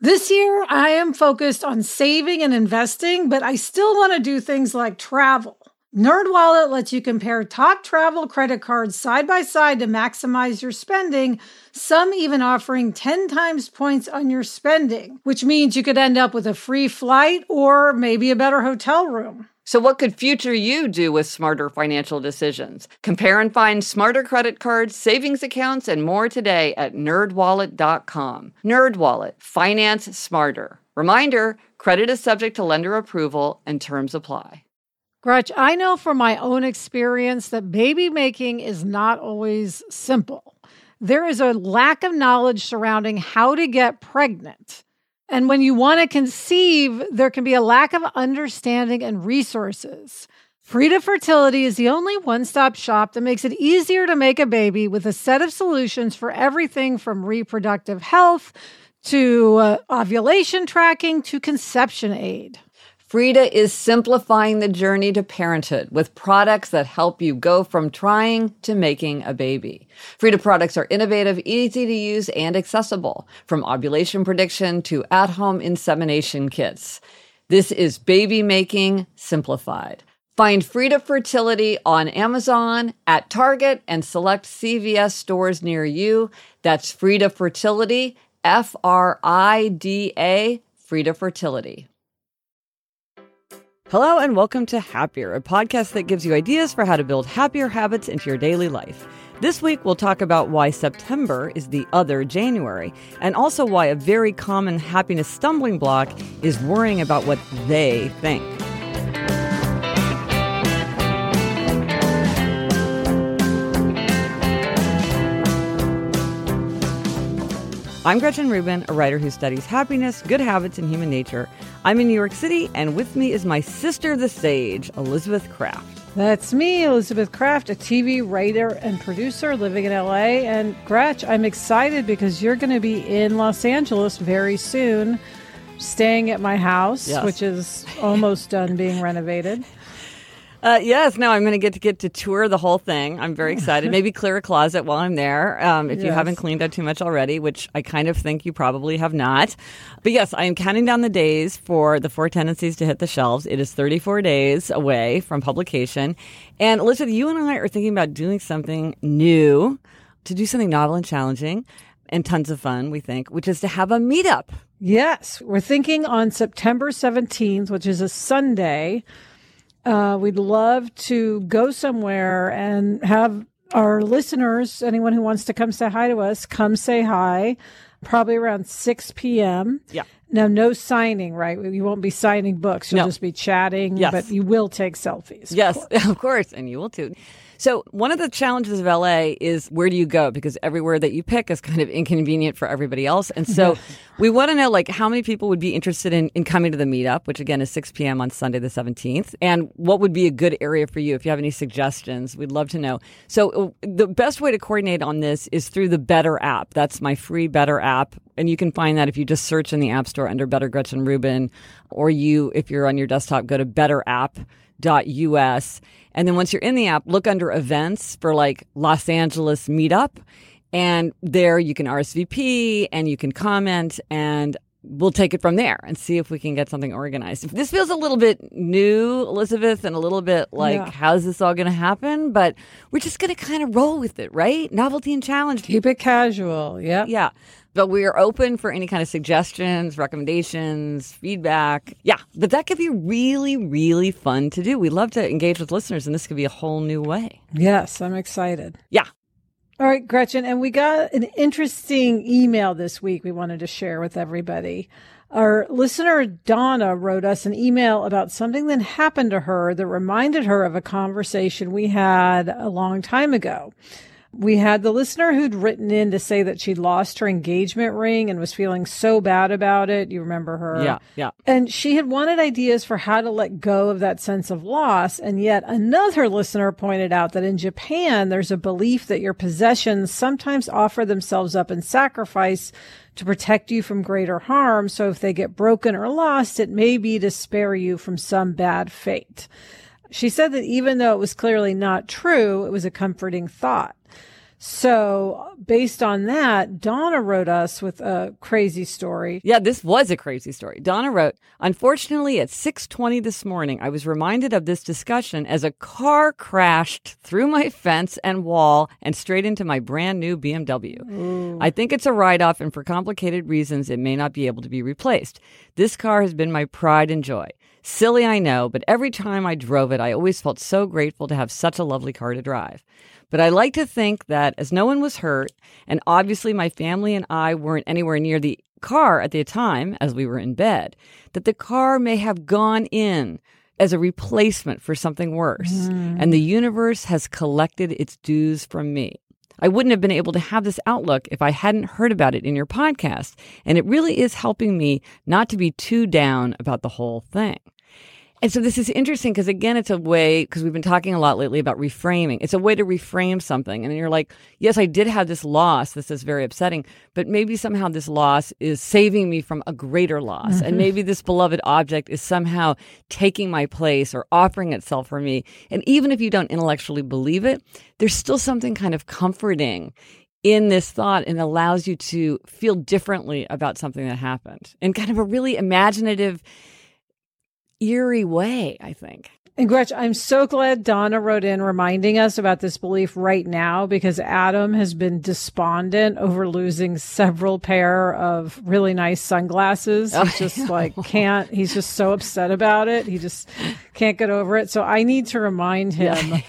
This year, I am focused on saving and investing, but I still want to do things like travel. NerdWallet lets you compare top travel credit cards side by side to maximize your spending, some even offering 10 times points on your spending, which means you could end up with a free flight or maybe a better hotel room. So what could future you do with smarter financial decisions? Compare and find smarter credit cards, savings accounts, and more today at nerdwallet.com. NerdWallet. Finance smarter. Reminder, credit is subject to lender approval and terms apply. Gretch, I know from my own experience that baby making is not always simple. There is a lack of knowledge surrounding how to get pregnant. And when you want to conceive, there can be a lack of understanding and resources. Frida Fertility is the only one-stop shop that makes it easier to make a baby with a set of solutions for everything from reproductive health to ovulation tracking to conception aid. Frida is simplifying the journey to parenthood with products that help you go from trying to making a baby. Frida products are innovative, easy to use, and accessible, from ovulation prediction to at-home insemination kits. This is baby making simplified. Find Frida Fertility on Amazon, at Target, and select CVS stores near you. That's Frida Fertility, Frida, Frida Fertility. Hello and welcome to Happier, a podcast that gives you ideas for how to build happier habits into your daily life. This week, we'll talk about why September is the other January, and also why a very common happiness stumbling block is worrying about what they think. I'm Gretchen Rubin, a writer who studies happiness, good habits, and human nature. I'm in New York City, and with me is my sister, the sage, Elizabeth Craft. That's me, Elizabeth Craft, a TV writer and producer living in LA. And Gretch, I'm excited because you're going to be in Los Angeles very soon, staying at my house, yes, which is almost done being renovated. Yes, no, I'm going to get to tour the whole thing. I'm very excited. Maybe clear a closet while I'm there, if you haven't cleaned out too much already, which I kind of think you probably have not. But yes, I am counting down the days for The Four Tendencies to hit the shelves. It is 34 days away from publication. And Elizabeth, you and I are thinking about doing something new, to do something novel and challenging and tons of fun, we think, which is to have a meetup. Yes, we're thinking on September 17th, which is a Sunday. We'd love to go somewhere and have our listeners, anyone who wants to come say hi to us, come say hi, probably around 6 p.m. Yeah. Now, no signing, right? You won't be signing books. You'll just be chatting, but you will take selfies. Yes, of course, and you will too. So one of the challenges of LA is, where do you go? Because everywhere that you pick is kind of inconvenient for everybody else. And so we want to know, like, how many people would be interested in coming to the meetup, which again is 6 p.m. on Sunday the 17th. And what would be a good area for you? If you have any suggestions, we'd love to know. So the best way to coordinate on this is through the Better app. That's my free Better app. And you can find that if you just search in the App Store under Better Gretchen Rubin, or if you're on your desktop, go to betterapp.us. And then once you're in the app, look under events for like Los Angeles Meetup. And there you can RSVP and you can comment, and we'll take it from there and see if we can get something organized. This feels a little bit new, Elizabeth, and a little bit like, how's this all going to happen? But we're just going to kind of roll with it, right? Novelty and challenge. Keep it casual. Yep. Yeah. But we are open for any kind of suggestions, recommendations, feedback. Yeah, but that could be really, really fun to do. We love to engage with listeners, and this could be a whole new way. Yes, I'm excited. Yeah. All right, Gretchen, and we got an interesting email this week we wanted to share with everybody. Our listener, Donna, wrote us an email about something that happened to her that reminded her of a conversation we had a long time ago. We had the listener who'd written in to say that she'd lost her engagement ring and was feeling so bad about it. You remember her? Yeah. And she had wanted ideas for how to let go of that sense of loss. And yet another listener pointed out that in Japan, there's a belief that your possessions sometimes offer themselves up in sacrifice to protect you from greater harm. So if they get broken or lost, it may be to spare you from some bad fate. She said that even though it was clearly not true, it was a comforting thought. So based on that, Donna wrote us with a crazy story. Yeah, this was a crazy story. Donna wrote, unfortunately, at 6:20 this morning, I was reminded of this discussion as a car crashed through my fence and wall and straight into my brand new BMW. Ooh. I think it's a write-off, and for complicated reasons, it may not be able to be replaced. This car has been my pride and joy. Silly, I know, but every time I drove it, I always felt so grateful to have such a lovely car to drive. But I like to think that as no one was hurt, and obviously my family and I weren't anywhere near the car at the time as we were in bed, that the car may have gone in as a replacement for something worse. And the universe has collected its dues from me. I wouldn't have been able to have this outlook if I hadn't heard about it in your podcast. And it really is helping me not to be too down about the whole thing. And so this is interesting because, again, it's a way, because we've been talking a lot lately about reframing. It's a way to reframe something. And you're like, yes, I did have this loss. This is very upsetting. But maybe somehow this loss is saving me from a greater loss. And maybe this beloved object is somehow taking my place or offering itself for me. And even if you don't intellectually believe it, there's still something kind of comforting in this thought, and allows you to feel differently about something that happened in kind of a really imaginative, eerie way, I think. And Gretchen, I'm so glad Donna wrote in reminding us about this belief right now, because Adam has been despondent over losing several pair of really nice sunglasses. He's just he's just so upset about it. He just can't get over it. So I need to remind him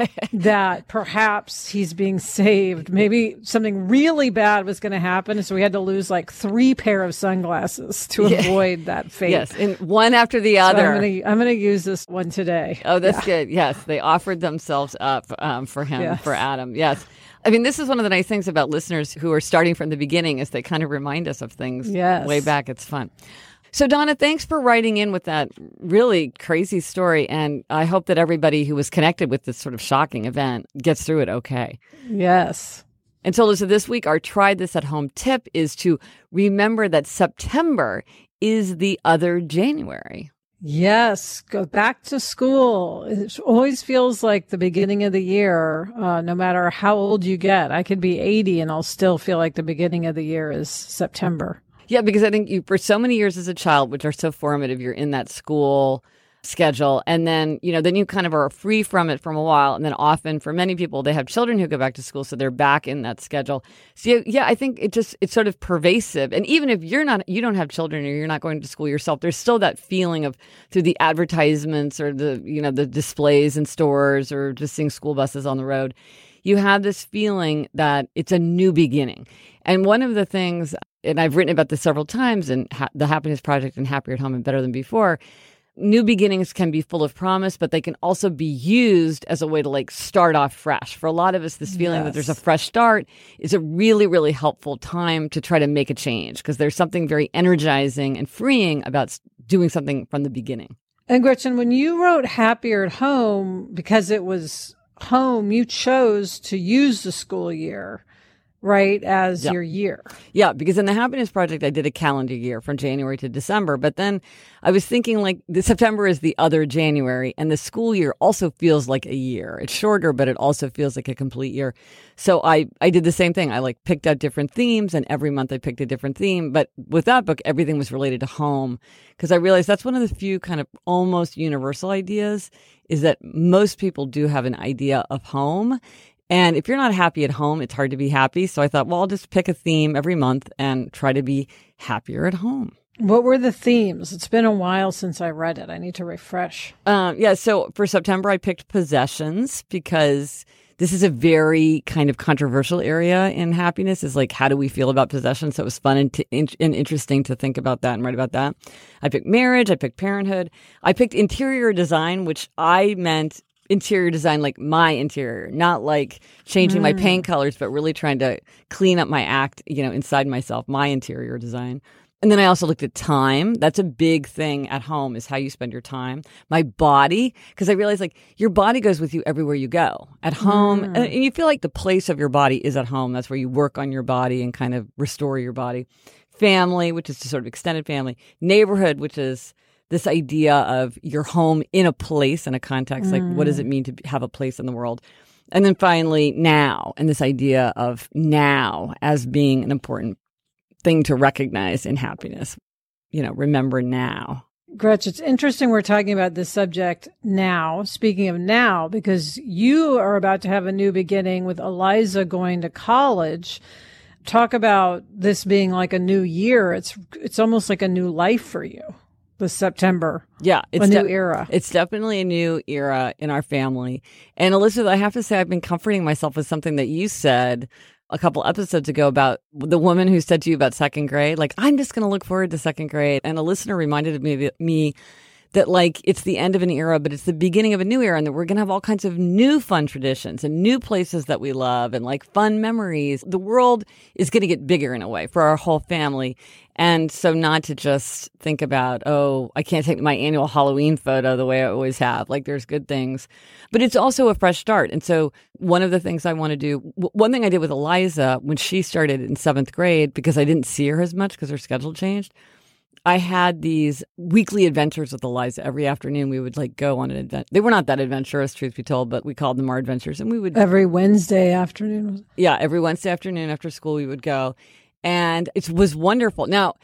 that perhaps he's being saved. Maybe something really bad was going to happen. And so we had to lose like 3 pair of sunglasses to avoid that fate. Yes, and one after the other. So I'm going to use this one today. Oh, that's good. Yes, they offered themselves up for him, for Adam. Yes. I mean, this is one of the nice things about listeners who are starting from the beginning, is they kind of remind us of things way back. It's fun. So, Donna, thanks for writing in with that really crazy story. And I hope that everybody who was connected with this sort of shocking event gets through it okay. Yes. And so, Lisa, this week, our Try This at Home tip is to remember that September is the other January. Yes, go back to school. It always feels like the beginning of the year, no matter how old you get. I could be 80 and I'll still feel like the beginning of the year is September. Yeah, because I think for so many years as a child, which are so formative, you're in that school schedule. And then, then you kind of are free from it for a while. And then often for many people, they have children who go back to school. So they're back in that schedule. So yeah, I think it's sort of pervasive. And even if you don't have children or you're not going to school yourself, there's still that feeling of through the advertisements or the displays in stores or just seeing school buses on the road, you have this feeling that it's a new beginning. And one of the things, and I've written about this several times in the Happiness Project and Happier at Home and Better Than Before, new beginnings can be full of promise, but they can also be used as a way to start off fresh. For a lot of us, this feeling that there's a fresh start is a really, really helpful time to try to make a change, because there's something very energizing and freeing about doing something from the beginning. And Gretchen, when you wrote Happier at Home, because it was home, you chose to use the school year, right, as your year. Yeah, because in the Happiness Project, I did a calendar year from January to December. But then I was thinking September is the other January, and the school year also feels like a year. It's shorter, but it also feels like a complete year. So I did the same thing. I picked out different themes, and every month I picked a different theme. But with that book, everything was related to home, because I realized that's one of the few kind of almost universal ideas, is that most people do have an idea of home. And if you're not happy at home, it's hard to be happy. So I thought, well, I'll just pick a theme every month and try to be happier at home. What were the themes? It's been a while since I read it. I need to refresh. So for September, I picked possessions, because this is a very kind of controversial area in happiness, is how do we feel about possessions? So it was fun and interesting to think about that and write about that. I picked marriage. I picked parenthood. I picked interior design, which I meant interior design, like my interior, not changing my paint colors, but really trying to clean up my act, inside myself, my interior design. And then I also looked at time. That's a big thing at home, is how you spend your time. My body, because I realized your body goes with you everywhere you go. At home, and you feel like the place of your body is at home. That's where you work on your body and kind of restore your body. Family, which is sort of extended family. Neighborhood, which is this idea of your home in a place, in a context, what does it mean to have a place in the world? And then finally, now, and this idea of now as being an important thing to recognize in happiness. Remember now. Gretch, it's interesting we're talking about this subject now, speaking of now, because you are about to have a new beginning with Eliza going to college. Talk about this being like a new year. It's almost like a new life for you. This September. Yeah. It's a new era. It's definitely a new era in our family. And Elizabeth, I have to say, I've been comforting myself with something that you said a couple episodes ago about the woman who said to you about second grade, like, I'm just going to look forward to second grade. And a listener reminded me that, like, it's the end of an era, but it's the beginning of a new era, and that we're going to have all kinds of new fun traditions and new places that we love and, like, fun memories. The world is going to get bigger in a way for our whole family. And so not to just think about, oh, I can't take my annual Halloween photo the way I always have. Like, there's good things. But it's also a fresh start. And so one of the things I want to do, one thing I did with Eliza when she started in 7th grade, because I didn't see her as much because her schedule changed, I had these weekly adventures with Eliza. Every afternoon we would like go on an adventure. They were not that adventurous, truth be told, but we called them our adventures. And we would... Every Wednesday afternoon? Yeah, every Wednesday afternoon after school we would go. And it was wonderful. Now,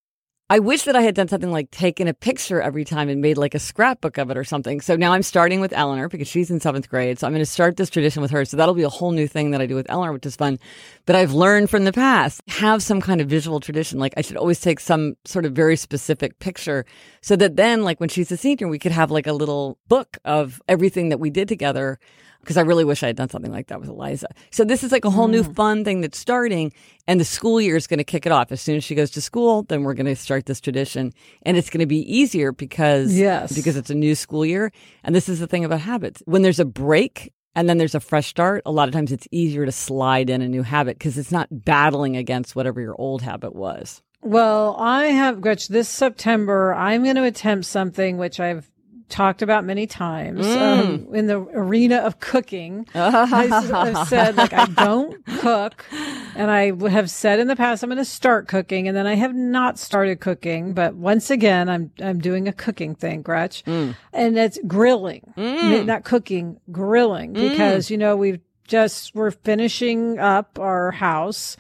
I wish that I had done something like taken a picture every time and made like a scrapbook of it or something. So now I'm starting with Eleanor because she's in 7th grade. So I'm going to start this tradition with her. So that'll be a whole new thing that I do with Eleanor, which is fun. But I've learned from the past, have some kind of visual tradition. Like I should always take some sort of very specific picture so that then like when she's a senior, we could have like a little book of everything that we did together. Because I really wish I had done something like that with Eliza. So this is like a whole new fun thing that's starting, and the school year is going to kick it off. As soon as she goes to school, then we're going to start this tradition, and it's going to be easier because it's a new school year. And this is the thing about habits. When there's a break and then there's a fresh start, a lot of times it's easier to slide in a new habit because it's not battling against whatever your old habit was. Well, Gretch, this September, I'm going to attempt something which I've talked about many times in the arena of cooking. I've said, like, I don't cook, and I have said in the past I'm going to start cooking, and then I have not started cooking. But once again, I'm doing a cooking thing, Gretch, and it's grilling, not cooking, grilling, because we're finishing up our house,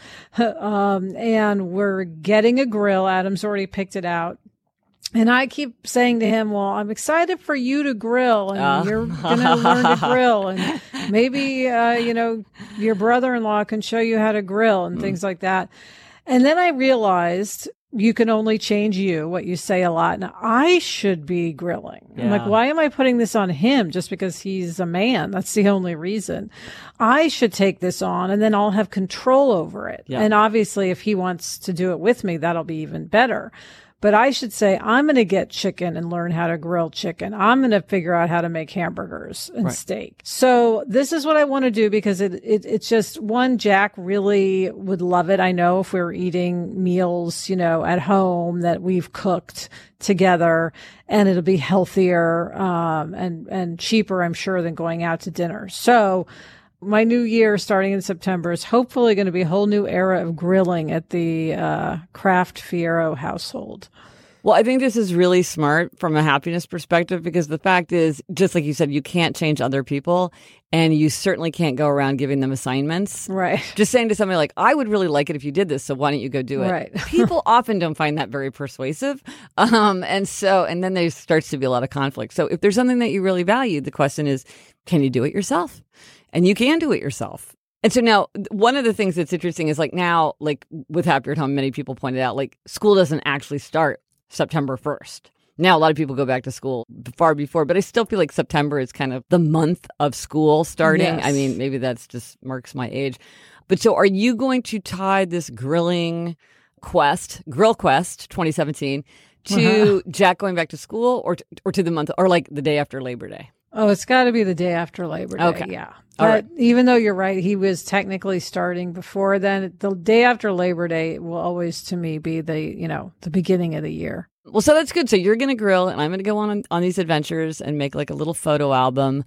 and we're getting a grill. Adam's already picked it out. And I keep saying to him, well, I'm excited for you to grill, and you're going to learn to grill, and maybe, your brother-in-law can show you how to grill and things like that. And then I realized you can only change what you say a lot. And I should be grilling. Yeah. I'm like, why am I putting this on him just because he's a man? That's the only reason. I should take this on, and then I'll have control over it. Yeah. And obviously, if he wants to do it with me, that'll be even better. But I should say, I'm going to get chicken and learn how to grill chicken. I'm going to figure out how to make hamburgers and steak. So this is what I want to do because it's just one, Jack really would love it. I know if we were eating meals, at home that we've cooked together, and it'll be healthier, and cheaper, I'm sure, than going out to dinner. So my new year starting in September is hopefully going to be a whole new era of grilling at the Kraft Fierro household. Well, I think this is really smart from a happiness perspective because the fact is, just like you said, you can't change other people, and you certainly can't go around giving them assignments. Right. Just saying to somebody like, I would really like it if you did this, so why don't you go do it? Right. People often don't find that very persuasive. And then there starts to be a lot of conflict. So if there's something that you really value, the question is, can you do it yourself? And you can do it yourself. And so now one of the things that's interesting is like now, like with Happier at Home, many people pointed out, like school doesn't actually start September 1st. Now, a lot of people go back to school far before, but I still feel like September is kind of the month of school starting. Yes. I mean, maybe that's just marks my age. But so are you going to tie this Grill Quest 2017 to Jack going back to school or to the month or like the day after Labor Day? Oh, it's got to be the day after Labor Day. Okay. Yeah. But even though you're right, he was technically starting before then. The day after Labor Day will always, to me, be the beginning of the year. Well, so that's good. So you're going to grill, and I'm going to go on these adventures and make like a little photo album.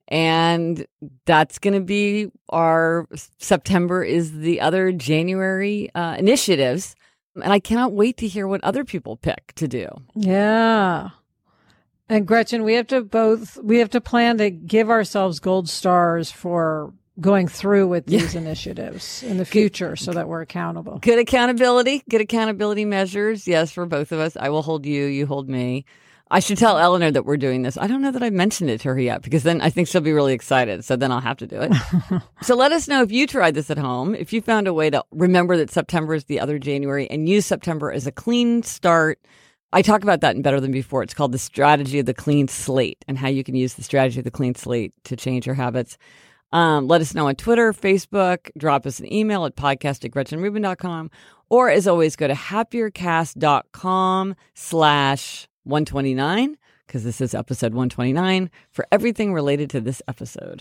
And that's going to be our September is the other January initiatives. And I cannot wait to hear what other people pick to do. Yeah. And Gretchen, we have to plan to give ourselves gold stars for going through with these initiatives in the future so that we're accountable. Good accountability measures. Yes, for both of us. I will hold you, you hold me. I should tell Eleanor that we're doing this. I don't know that I've mentioned it to her yet because then I think she'll be really excited. So then I'll have to do it. So let us know if you tried this at home, if you found a way to remember that September is the other January and use September as a clean start. I talk about that in Better Than Before. It's called the strategy of the clean slate and how you can use the strategy of the clean slate to change your habits. Let us know on Twitter, Facebook, drop us an email at podcast@GretchenRubin.com, or as always, go to happiercast.com/129, because this is episode 129, for everything related to this episode.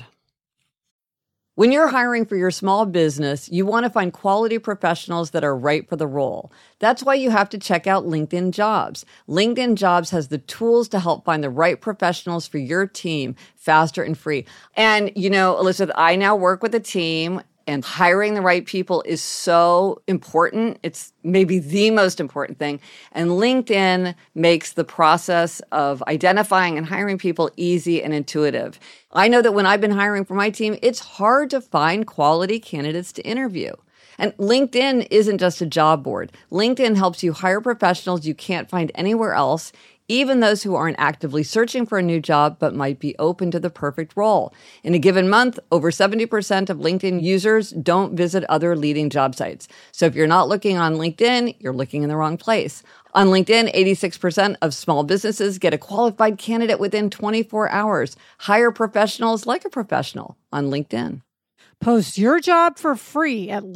When you're hiring for your small business, you want to find quality professionals that are right for the role. That's why you have to check out LinkedIn Jobs. LinkedIn Jobs has the tools to help find the right professionals for your team faster and free. And, you know, Elizabeth, I now work with a team, and hiring the right people is so important. It's maybe the most important thing. And LinkedIn makes the process of identifying and hiring people easy and intuitive. I know that when I've been hiring for my team, it's hard to find quality candidates to interview. And LinkedIn isn't just a job board. LinkedIn helps you hire professionals you can't find anywhere else, even those who aren't actively searching for a new job but might be open to the perfect role. In a given month, over 70% of LinkedIn users don't visit other leading job sites. So if you're not looking on LinkedIn, you're looking in the wrong place. On LinkedIn, 86% of small businesses get a qualified candidate within 24 hours. Hire professionals like a professional on LinkedIn. Post your job for free at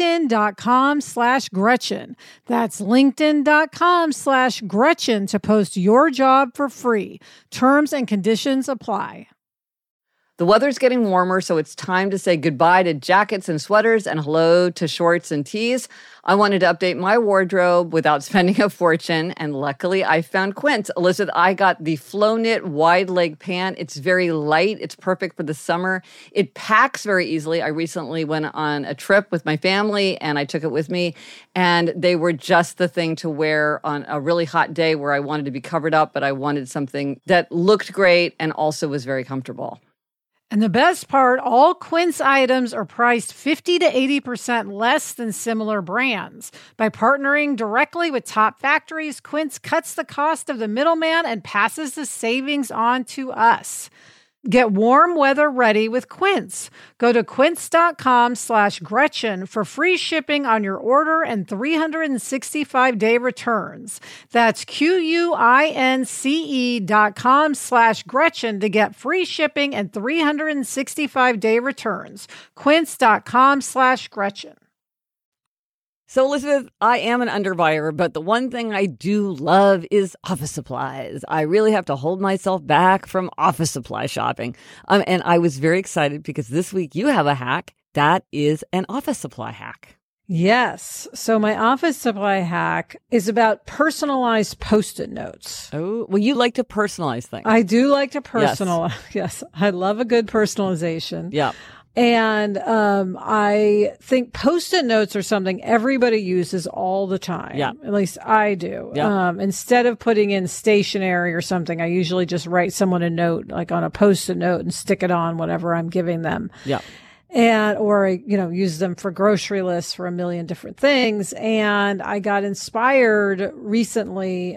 linkedin.com/Gretchen. That's linkedin.com/Gretchen to post your job for free. Terms and conditions apply. The weather's getting warmer, so it's time to say goodbye to jackets and sweaters and hello to shorts and tees. I wanted to update my wardrobe without spending a fortune, and luckily I found Quince. Elizabeth, I got the Flow Knit wide leg pant. It's very light. It's perfect for the summer. It packs very easily. I recently went on a trip with my family, and I took it with me, and they were just the thing to wear on a really hot day where I wanted to be covered up, but I wanted something that looked great and also was very comfortable. And the best part, all Quince items are priced 50 to 80% less than similar brands. By partnering directly with top factories, Quince cuts the cost of the middleman and passes the savings on to us. Get warm weather ready with Quince. Go to quince.com/Gretchen for free shipping on your order and 365-day returns. That's QUINCE.com/Gretchen to get free shipping and 365-day returns. Quince.com/Gretchen. So, Elizabeth, I am an underbuyer, but the one thing I do love is office supplies. I really have to hold myself back from office supply shopping. And I was very excited because this week you have a hack that is an office supply hack. Yes. So my office supply hack is about personalized Post-it notes. Oh, well, you like to personalize things. I do like to personalize. Yes. I love a good personalization. Yeah. And I think Post-it notes are something everybody uses all the time. Yeah. At least I do. Yeah. Instead of putting in stationery or something, I usually just write someone a note, like on a Post-it note, and stick it on whatever I'm giving them. Yeah. Or use them for grocery lists for a million different things. And I got inspired recently,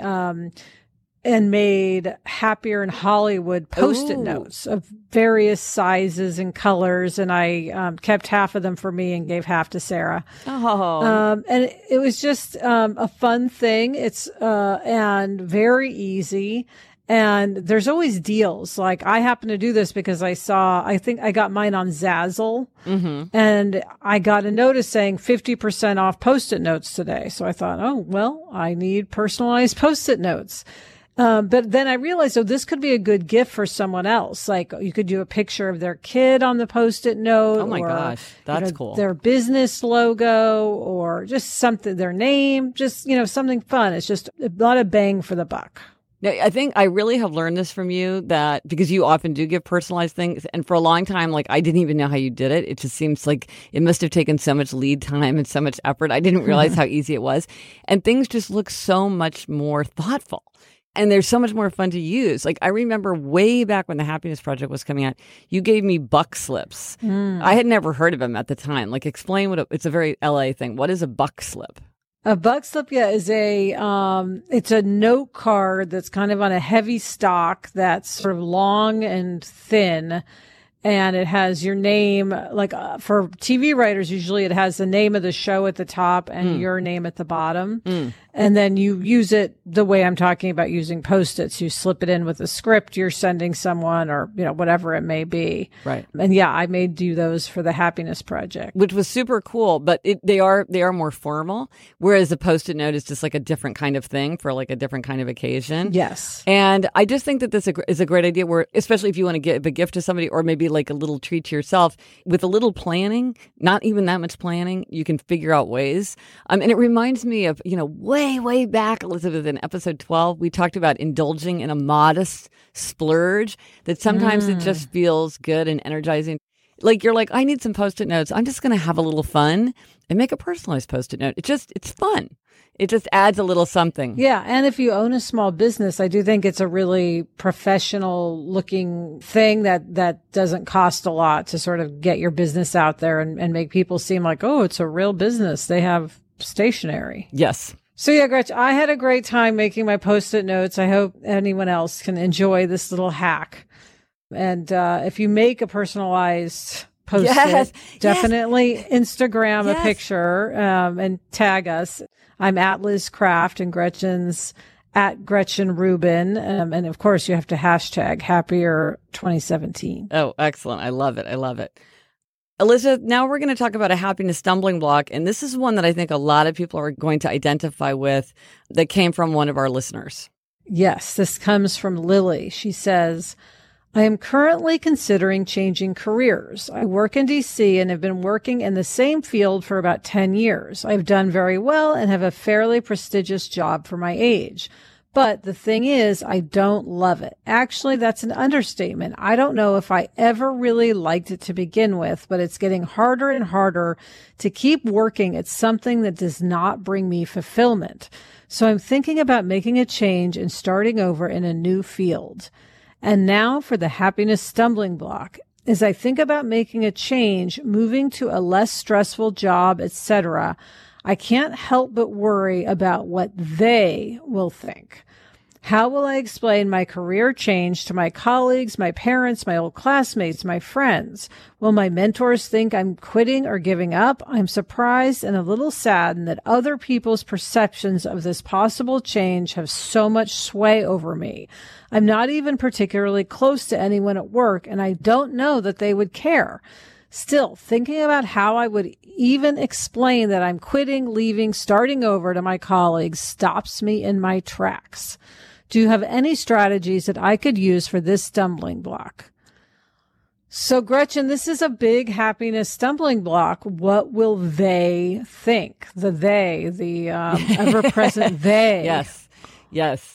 and made Happier in Hollywood Post-it notes of various sizes and colors. And I kept half of them for me and gave half to Sarah. Oh. And it was just a fun thing. It's and very easy. And there's always deals. Like I happen to do this because I think I got mine on Zazzle, and I got a notice saying 50% off Post-it notes today. So I thought, oh, well, I need personalized Post-it notes. But then I realized, this could be a good gift for someone else. Like you could do a picture of their kid on the Post-it note. Oh my gosh, that's cool. Their business logo or just something, their name, just, something fun. It's just a lot of bang for the buck. Now, I think I really have learned this from you that because you often do give personalized things. And for a long time, like I didn't even know how you did it. It just seems like it must have taken so much lead time and so much effort. I didn't realize how easy it was. And things just look so much more thoughtful. And they're so much more fun to use. Like I remember way back when the Happiness Project was coming out, you gave me buck slips. I had never heard of them at the time. Like explain it's a very LA thing. What is a buck slip? A buck slip, is it's a note card that's kind of on a heavy stock that's sort of long and thin. And it has your name, like for TV writers, usually it has the name of the show at the top and your name at the bottom. And then you use it the way I'm talking about using Post-its. You slip it in with a script you're sending someone or, whatever it may be. Right. And yeah, I made do those for the Happiness Project. Which was super cool, but they are more formal, whereas a Post-it note is just like a different kind of thing for like a different kind of occasion. Yes. And I just think that this is a great idea where, especially if you want to give a gift to somebody or maybe like a little treat to yourself, with a little planning, not even that much planning, you can figure out ways. And it reminds me of, way back, Elizabeth, in episode 12, we talked about indulging in a modest splurge, that sometimes it just feels good and energizing. Like you're like, I need some Post-it notes. I'm just going to have a little fun and make a personalized Post-it note. It's fun. It just adds a little something. Yeah. And if you own a small business, I do think it's a really professional looking thing that doesn't cost a lot to sort of get your business out there and make people seem like, oh, it's a real business. They have stationery. Yes. So yeah, Gretchen, I had a great time making my Post-it notes. I hope anyone else can enjoy this little hack. And if you make a personalized Post-it, definitely Instagram a picture and tag us. I'm at Liz Craft and Gretchen's at Gretchen Rubin. And of course, you have to hashtag Happier 2017. Oh, excellent. I love it. Elizabeth, now we're going to talk about a happiness stumbling block. And this is one that I think a lot of people are going to identify with that came from one of our listeners. Yes, this comes from Lily. She says, I am currently considering changing careers. I work in DC and have been working in the same field for about 10 years. I've done very well and have a fairly prestigious job for my age. But the thing is, I don't love it. Actually, that's an understatement. I don't know if I ever really liked it to begin with, but it's getting harder and harder to keep working at something that does not bring me fulfillment. So I'm thinking about making a change and starting over in a new field. And now for the happiness stumbling block. As I think about making a change, moving to a less stressful job, etc., I can't help but worry about what they will think. How will I explain my career change to my colleagues, my parents, my old classmates, my friends? Will my mentors think I'm quitting or giving up? I'm surprised and a little saddened that other people's perceptions of this possible change have so much sway over me. I'm not even particularly close to anyone at work, and I don't know that they would care. Still, thinking about how I would even explain that I'm quitting, leaving, starting over to my colleagues stops me in my tracks. Do you have any strategies that I could use for this stumbling block? So, Gretchen, this is a big happiness stumbling block. What will they think? The ever-present they. Yes.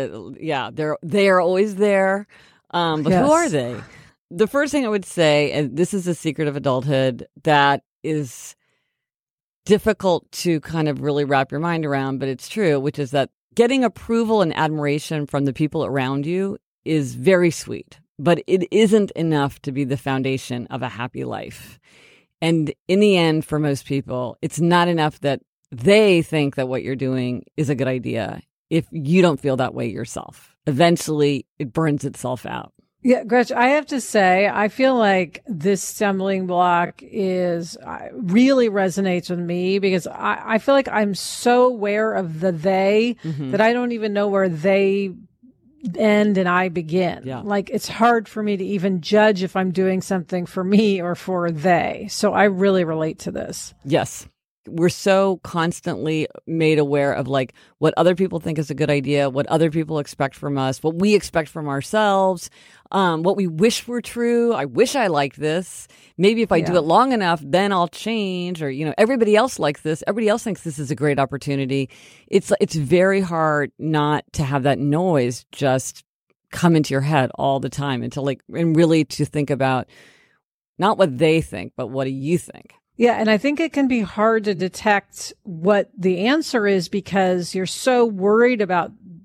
They are always there. But who are they? The first thing I would say, and this is a secret of adulthood that is difficult to kind of really wrap your mind around, but it's true, which is that getting approval and admiration from the people around you is very sweet, but it isn't enough to be the foundation of a happy life. And in the end, for most people, it's not enough that they think that what you're doing is a good idea if you don't feel that way yourself. Eventually, it burns itself out. Yeah, Gretchen, I have to say, I feel like this stumbling block really resonates with me because I feel like I'm so aware of the they that I don't even know where they end and I begin. Yeah. Like it's hard for me to even judge if I'm doing something for me or for they. So I really relate to this. Yes. We're so constantly made aware of like what other people think is a good idea, what other people expect from us, what we expect from ourselves, what we wish were true. I wish I liked this. Maybe if I do it long enough, then I'll change. Or, everybody else likes this. Everybody else thinks this is a great opportunity. It's very hard not to have that noise just come into your head all the time and really to think about not what they think, but what do you think? Yeah, and I think it can be hard to detect what the answer is because you're so worried about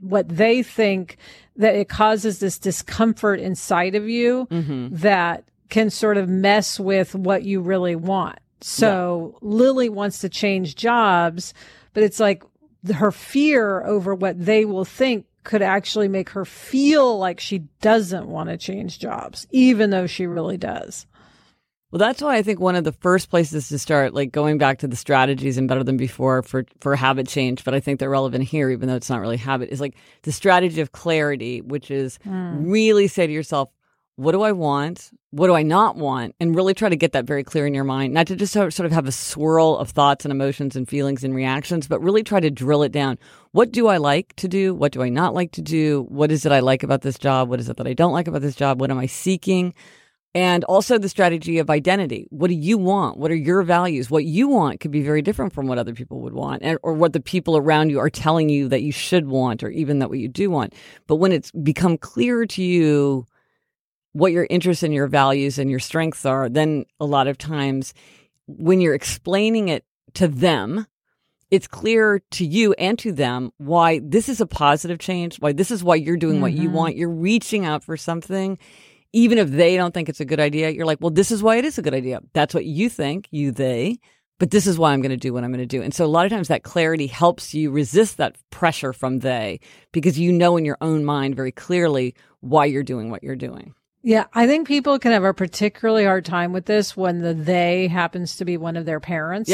what they think, that it causes this discomfort inside of you that can sort of mess with what you really want. So Lily wants to change jobs, but it's like her fear over what they will think could actually make her feel like she doesn't want to change jobs, even though she really does. Well, that's why I think one of the first places to start, like going back to the strategies in Better Than Before for habit change, but I think they're relevant here, even though it's not really habit, is like the strategy of clarity, which is really say to yourself, what do I want? What do I not want? And really try to get that very clear in your mind, not to just sort of have a swirl of thoughts and emotions and feelings and reactions, but really try to drill it down. What do I like to do? What do I not like to do? What is it I like about this job? What is it that I don't like about this job? What am I seeking? And also the strategy of identity. What do you want? What are your values? What you want could be very different from what other people would want, or what the people around you are telling you that you should want, or even that what you do want. But when it's become clear to you what your interests and your values and your strengths are, then a lot of times when you're explaining it to them, it's clear to you and to them why this is a positive change, why this is why you're doing what you want. You're reaching out for something. Even if they don't think it's a good idea, you're like, well, this is why it is a good idea. That's what you think, they, but this is why I'm going to do what I'm going to do. And so a lot of times that clarity helps you resist that pressure from they, because you know in your own mind very clearly why you're doing what you're doing. Yeah, I think people can have a particularly hard time with this when the they happens to be one of their parents.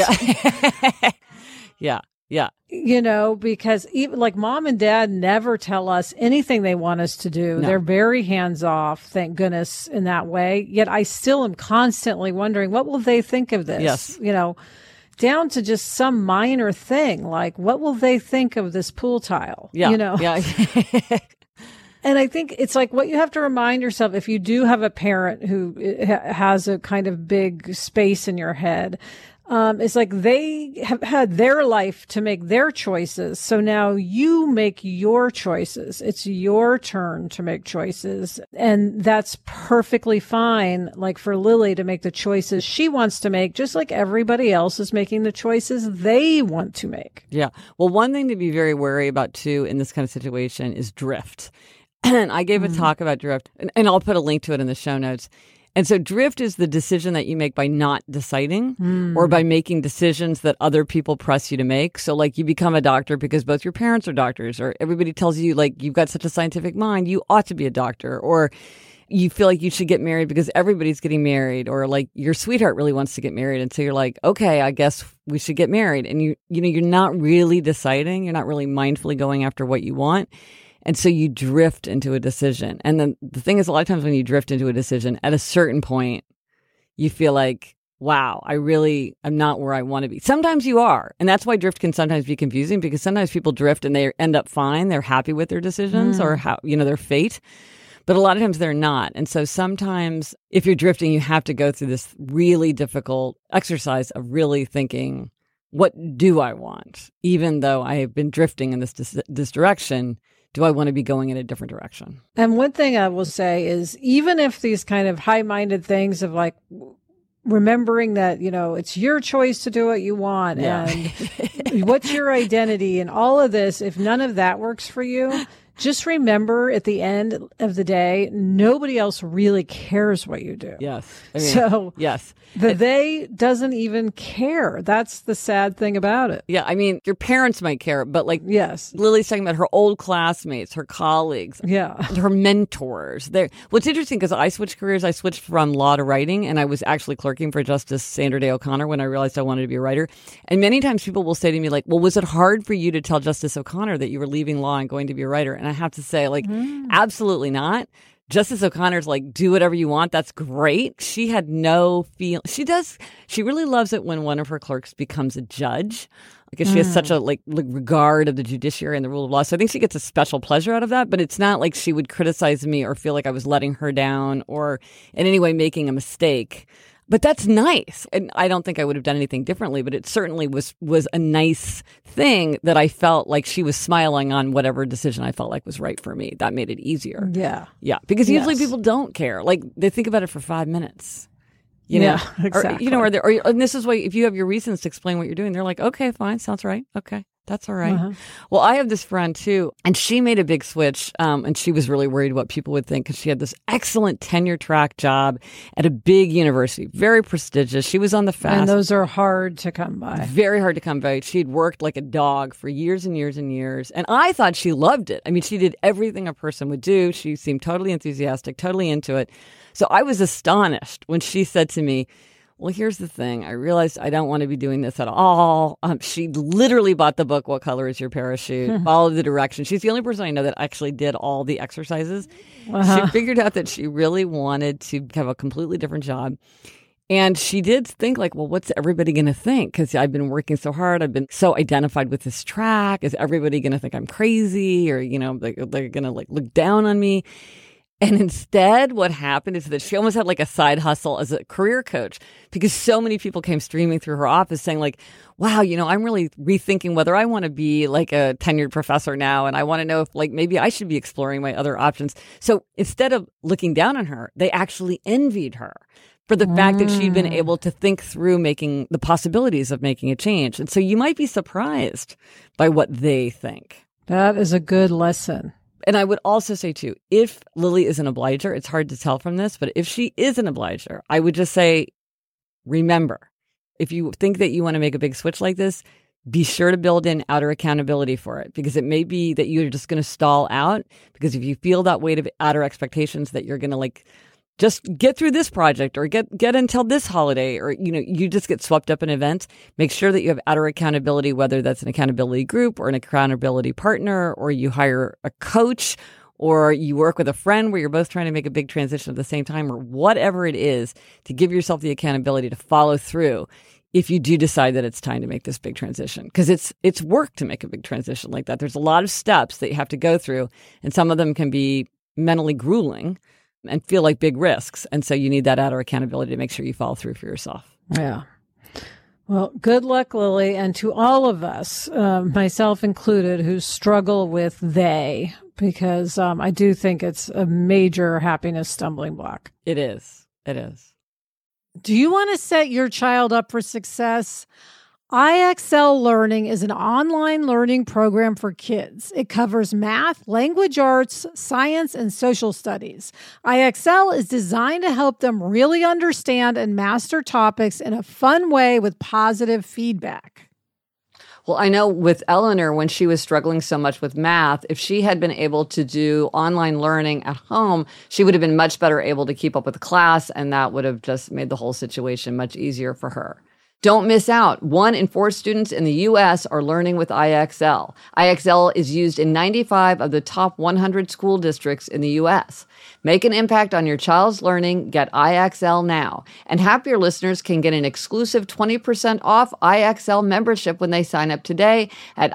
Yeah. Yeah. You know, because even like mom and dad never tell us anything they want us to do. No. They're very hands off, thank goodness, in that way. Yet I still am constantly wondering, what will they think of this? Yes. You know, down to just some minor thing, like what will they think of this pool tile? Yeah. You know? Yeah. And I think it's like what you have to remind yourself, if you do have a parent who has a kind of big space in your head, it's like they have had their life to make their choices. So now you make your choices. It's your turn to make choices. And that's perfectly fine. Like for Lily to make the choices she wants to make, just like everybody else is making the choices they want to make. Yeah. Well, one thing to be very wary about too in this kind of situation is drift. And I gave a talk about drift, and I'll put a link to it in the show notes. And so drift is the decision that you make by not deciding or by making decisions that other people press you to make. So like you become a doctor because both your parents are doctors, or everybody tells you like you've got such a scientific mind, you ought to be a doctor, or you feel like you should get married because everybody's getting married, or like your sweetheart really wants to get married. And so you're like, okay, I guess we should get married. And you know, you're not really deciding. You're not really mindfully going after what you want. And so you drift into a decision. And then the thing is, a lot of times when you drift into a decision, at a certain point, you feel like, wow, I'm not where I want to be. Sometimes you are. And that's why drift can sometimes be confusing, because sometimes people drift and they end up fine. They're happy with their decisions or how, you know, their fate. But a lot of times they're not. And so sometimes if you're drifting, you have to go through this really difficult exercise of really thinking, what do I want? Even though I have been drifting in this direction, do I want to be going in a different direction? And one thing I will say is, even if these kind of high-minded things of like remembering that, you know, it's your choice to do what you want and what's your identity and all of this, if none of that works for you, just remember at the end of the day, nobody else really cares what you do. Yes. Yes. They doesn't even care. That's the sad thing about it. Yeah. I mean, your parents might care, but like, yes, Lily's talking about her old classmates, her colleagues, her mentors. What's interesting, because I switched careers. I switched from law to writing, and I was actually clerking for Justice Sandra Day O'Connor when I realized I wanted to be a writer. And many times people will say to me like, well, was it hard for you to tell Justice O'Connor that you were leaving law and going to be a writer? And I have to say, like, absolutely not. Justice O'Connor's like, do whatever you want. That's great. She had no feel. She really loves it when one of her clerks becomes a judge, because she has such a like regard of the judiciary and the rule of law. So I think she gets a special pleasure out of that. But it's not like she would criticize me or feel like I was letting her down or in any way making a mistake. But that's nice. And I don't think I would have done anything differently, but it certainly was a nice thing that I felt like she was smiling on whatever decision I felt like was right for me. That made it easier. Yeah. Yeah. Because usually people don't care. Like they think about it for 5 minutes. You know? Yeah, exactly. Or, you know, and this is why if you have your reasons to explain what you're doing, they're like, okay, fine, sounds right. Okay. That's all right. Well, I have this friend too, and she made a big switch, and she was really worried what people would think because she had this excellent tenure track job at a big university, very prestigious. She was on the fast. And those are hard to come by. Very hard to come by. She'd worked like a dog for years and years and years, and I thought she loved it. I mean, she did everything a person would do. She seemed totally enthusiastic, totally into it. So I was astonished when she said to me, well, here's the thing. I realized I don't want to be doing this at all. She literally bought the book, What Color is Your Parachute? Followed the directions. She's the only person I know that actually did all the exercises. She figured out that she really wanted to have a completely different job. And she did think like, well, what's everybody going to think? Because I've been working so hard. I've been so identified with this track. Is everybody going to think I'm crazy? Or, you know, they're going to like look down on me? And instead, what happened is that she almost had like a side hustle as a career coach because so many people came streaming through her office saying like, wow, you know, I'm really rethinking whether I want to be like a tenured professor now. And I want to know if like maybe I should be exploring my other options. So instead of looking down on her, they actually envied her for the fact that she'd been able to think through making the possibilities of making a change. And so you might be surprised by what they think. That is a good lesson. And I would also say, too, if Lily is an obliger, it's hard to tell from this, but if she is an obliger, I would just say, remember, if you think that you want to make a big switch like this, be sure to build in outer accountability for it, because it may be that you're just going to stall out, because if you feel that weight of outer expectations that you're going to like just get through this project or get until this holiday, or, you know, you just get swept up in events, make sure that you have outer accountability, whether that's an accountability group or an accountability partner, or you hire a coach, or you work with a friend where you're both trying to make a big transition at the same time, or whatever it is, to give yourself the accountability to follow through if you do decide that it's time to make this big transition. Because it's work to make a big transition like that. There's a lot of steps that you have to go through, and some of them can be mentally grueling and feel like big risks. And so you need that outer accountability to make sure you follow through for yourself. Yeah. Well, good luck, Lily. And to all of us, myself included, who struggle with they, because I do think it's a major happiness stumbling block. It is. It is. Do you want to set your child up for success? IXL Learning is an online learning program for kids. It covers math, language arts, science, and social studies. IXL is designed to help them really understand and master topics in a fun way with positive feedback. Well, I know with Eleanor, when she was struggling so much with math, if she had been able to do online learning at home, she would have been much better able to keep up with the class, and that would have just made the whole situation much easier for her. Don't miss out. 1 in 4 students in the U.S. are learning with IXL. IXL is used in 95 of the top 100 school districts in the U.S. Make an impact on your child's learning. Get IXL now. And Happier listeners can get an exclusive 20% off IXL membership when they sign up today at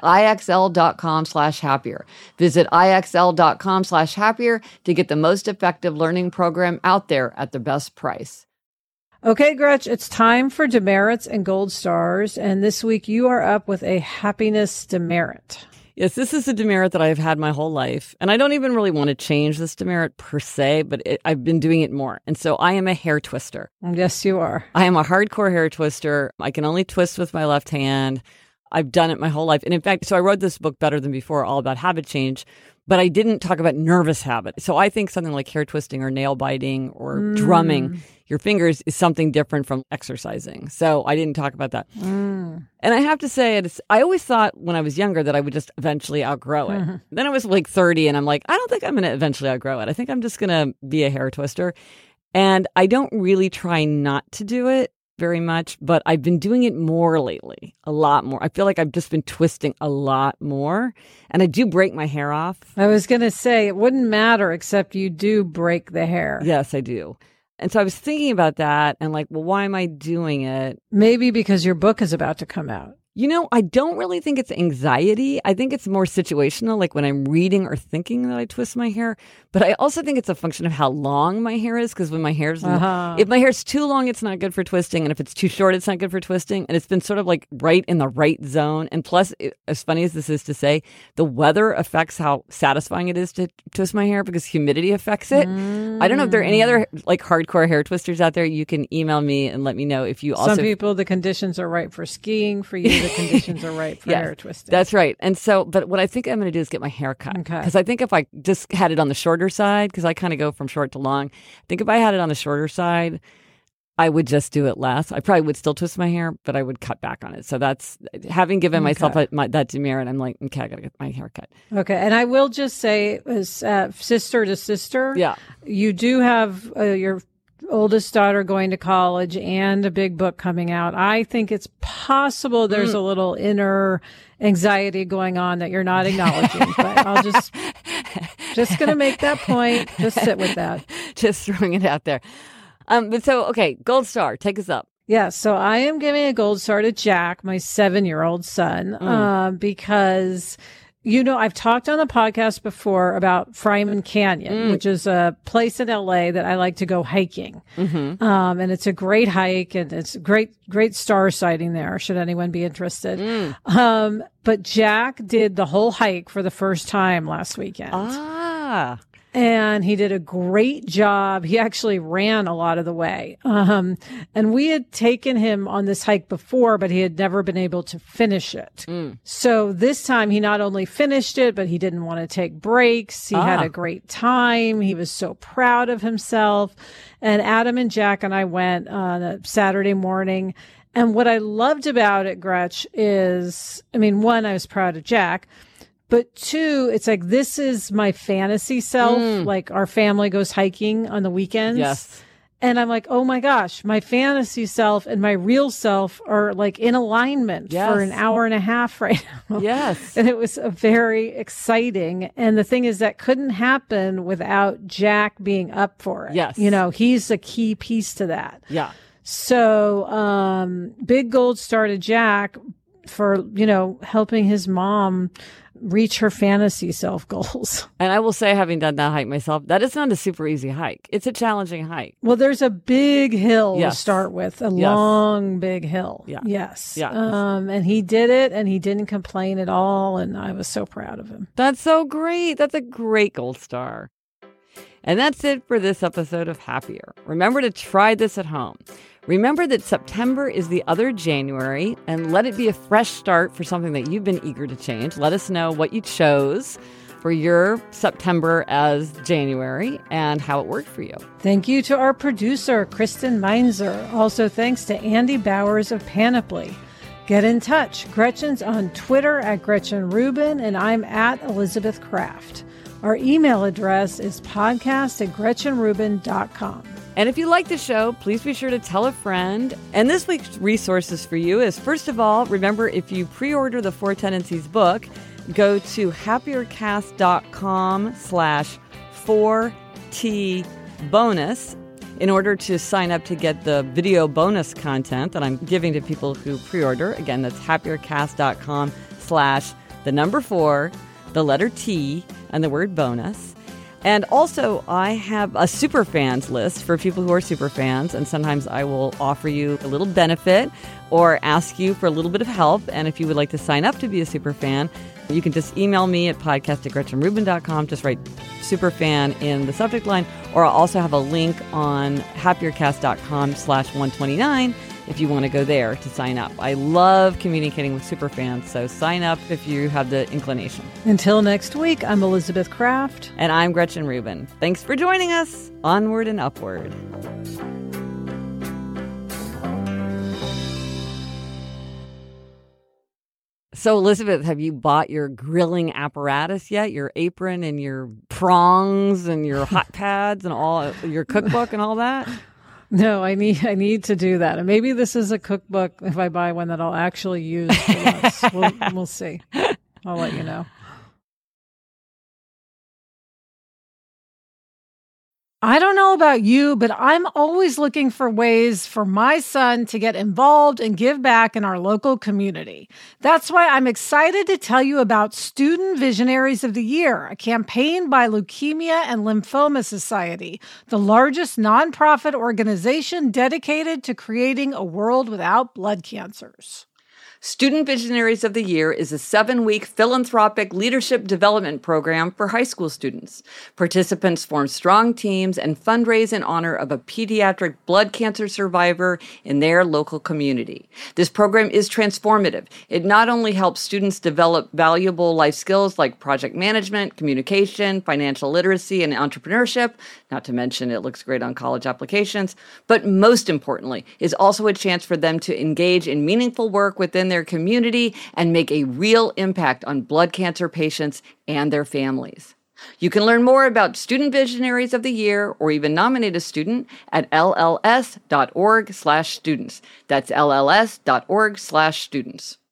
IXL.com/happier. Visit IXL.com/happier to get the most effective learning program out there at the best price. Okay, Gretch, it's time for demerits and gold stars. And this week you are up with a happiness demerit. Yes, this is a demerit that I've had my whole life. And I don't even really want to change this demerit per se, but I've been doing it more. And so I am a hair twister. Yes, you are. I am a hardcore hair twister. I can only twist with my left hand. I've done it my whole life. And in fact, so I wrote this book, Better Than Before, all about habit change, but I didn't talk about nervous habit. So I think something like hair twisting or nail biting or drumming your fingers is something different from exercising. So I didn't talk about that. And I have to say, I always thought when I was younger that I would just eventually outgrow it. Then I was like 30 and I'm like, I don't think I'm going to eventually outgrow it. I think I'm just going to be a hair twister. And I don't really try not to do it very much, but I've been doing it more lately, a lot more. I feel like I've just been twisting a lot more, and I do break my hair off. I was going to say, it wouldn't matter, except you do break the hair. Yes, I do. And so I was thinking about that and like, well, why am I doing it? Maybe because your book is about to come out. You know, I don't really think it's anxiety. I think it's more situational, like when I'm reading or thinking that I twist my hair. But I also think it's a function of how long my hair is, because when my hair's if my hair's too long, it's not good for twisting. And if it's too short, it's not good for twisting. And it's been sort of like right in the right zone. And plus, as funny as this is to say, the weather affects how satisfying it is to twist my hair because humidity affects it. I don't know if there are any other like hardcore hair twisters out there. You can email me and let me know if you also... Some people, the conditions are right for skiing. For you, the conditions are right for hair twisting. That's right. And so, but what I think I'm going to do is get my hair cut. Okay. Because I think if I just had it on the shorter side, because I kind of go from short to long, I think if I had it on the shorter side, I would just do it less. I probably would still twist my hair, but I would cut back on it. So that's having given myself that demerit. I'm like, okay, I got to get my hair cut. Okay. And I will just say, as sister to sister, you do have your oldest daughter going to college and a big book coming out. I think it's possible there's a little inner anxiety going on that you're not acknowledging, but I'll just going to make that point. Just sit with that. Just throwing it out there. But so, okay, gold star, take us up. Yeah, so I am giving a gold star to Jack, my 7-year-old son, because, I've talked on the podcast before about Fryman Canyon, which is a place in LA that I like to go hiking. And it's a great hike, and it's great star sighting there, should anyone be interested. But Jack did the whole hike for the first time last weekend. And he did a great job. He actually ran a lot of the way. And we had taken him on this hike before, but he had never been able to finish it. So this time he not only finished it, but he didn't want to take breaks. He had a great time. He was so proud of himself. And Adam and Jack and I went on a Saturday morning. And what I loved about it, Gretch, is, one, I was proud of Jack. But two, it's like, this is my fantasy self. Like, our family goes hiking on the weekends. Yes. And I'm like, oh my gosh, my fantasy self and my real self are like in alignment for an hour and a half right now. Yes. And it was very exciting. And the thing is, that couldn't happen without Jack being up for it. Yes. He's a key piece to that. Yeah. So, big gold star to Jack for, helping his mom reach her fantasy self goals. And I will say, having done that hike myself, that is not a super easy hike. It's a challenging hike. Well, there's a big hill to start with, a long, big hill. Yeah. Yes. Yeah. And he did it, and he didn't complain at all. And I was so proud of him. That's so great. That's a great gold star. And that's it for this episode of Happier. Remember to try this at home. Remember that September is the other January, and let it be a fresh start for something that you've been eager to change. Let us know what you chose for your September as January and how it worked for you. Thank you to our producer, Kristen Meinzer. Also, thanks to Andy Bowers of Panoply. Get in touch. Gretchen's on Twitter at Gretchen Rubin, and I'm at Elizabeth Kraft. Our email address is podcast@GretchenRubin.com. And if you like the show, please be sure to tell a friend. And this week's resources for you is, first of all, remember, if you pre-order the 4 Tendencies book, go to happiercast.com/4T-bonus in order to sign up to get the video bonus content that I'm giving to people who pre-order. Again, that's happiercast.com/4, the letter T, and the word bonus. And also, I have a super fans list for people who are super fans, and sometimes I will offer you a little benefit or ask you for a little bit of help. And if you would like to sign up to be a super fan, you can just email me at podcast@GretchenRubin.com. Just write superfan in the subject line, or I'll also have a link on happiercast.com/129 if you want to go there to sign up. I love communicating with superfans, so sign up if you have the inclination. Until next week, I'm Elizabeth Kraft. And I'm Gretchen Rubin. Thanks for joining us. Onward and upward. So, Elizabeth, have you bought your grilling apparatus yet? Your apron and your prongs and your hot pads and all your cookbook and all that? No, I need to do that. And maybe this is a cookbook, if I buy one, that I'll actually use for once. We'll see. I'll let you know. I don't know about you, but I'm always looking for ways for my son to get involved and give back in our local community. That's why I'm excited to tell you about Student Visionaries of the Year, a campaign by Leukemia and Lymphoma Society, the largest nonprofit organization dedicated to creating a world without blood cancers. Student Visionaries of the Year is a 7-week philanthropic leadership development program for high school students. Participants form strong teams and fundraise in honor of a pediatric blood cancer survivor in their local community. This program is transformative. It not only helps students develop valuable life skills like project management, communication, financial literacy, and entrepreneurship, not to mention it looks great on college applications, but most importantly, is also a chance for them to engage in meaningful work within their community and make a real impact on blood cancer patients and their families. You can learn more about Student Visionaries of the Year or even nominate a student at lls.org/students. That's lls.org/students.